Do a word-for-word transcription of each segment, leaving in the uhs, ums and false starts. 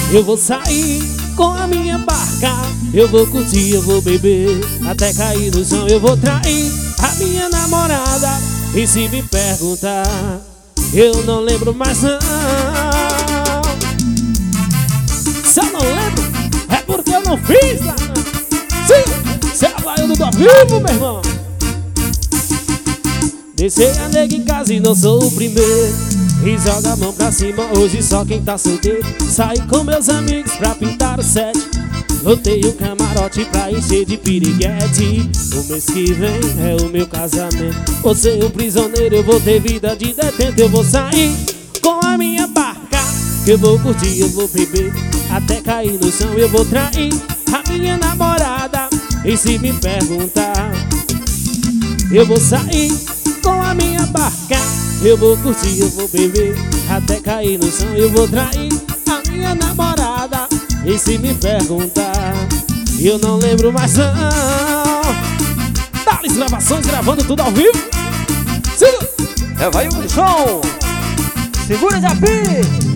Eu vou sair com a minha barca, eu vou curtir, eu vou beber, até cair no chão. Eu vou trair a minha namorada, e se me perguntar, eu não lembro mais não. Se eu não lembro, é porque eu não fiz lá. Sim, você é baiano do ao vivo, meu irmão. Deixei a nega em casa e não sou o primeiro, e joga a mão pra cima, hoje só quem tá solteiro. Saí com meus amigos pra pintar o set, lotei o camarote pra encher de piriguete. O mês que vem é o meu casamento, vou ser um prisioneiro, eu vou ter vida de detento. Eu vou sair com a minha barca, eu vou curtir, eu vou beber, até cair no chão. Eu vou trair a minha namorada, e se me perguntar, eu vou sair com a minha barca, eu vou curtir, eu vou beber, até cair no chão. Eu vou trair a minha namorada, e se me perguntar, eu não lembro mais não. Thales Gravações, gravando tudo ao vivo. Siga! É, vai o som. Segura, Japi.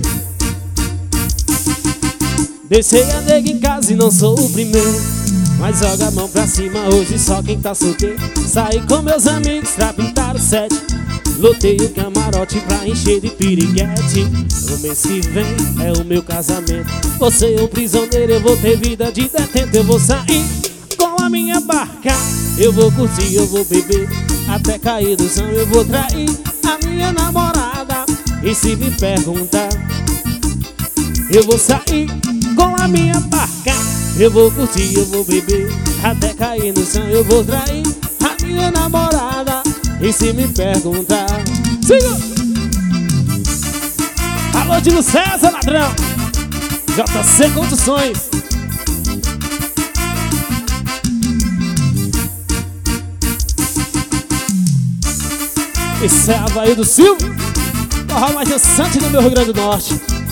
Deixei a nega em casa e não sou o primeiro, mas joga a mão pra cima, hoje só quem tá solteiro. Saí com meus amigos pra pintar o set, lotei o camarote pra encher de piriguete. O mês que vem é o meu casamento, vou ser um prisioneiro, eu vou ter vida de detento. Eu vou sair com a minha barca, eu vou curtir, eu vou beber, até cair do chão. Eu vou trair a minha namorada, e se me perguntar, eu vou sair com a minha barca, eu vou curtir, eu vou beber, até cair no chão. Eu vou trair a minha namorada, e se me perguntar, siga! Alô, Dino César, ladrão! J C Condições. Esse é Havaí do Silva, forró mais dançante do meu Rio Grande do Norte.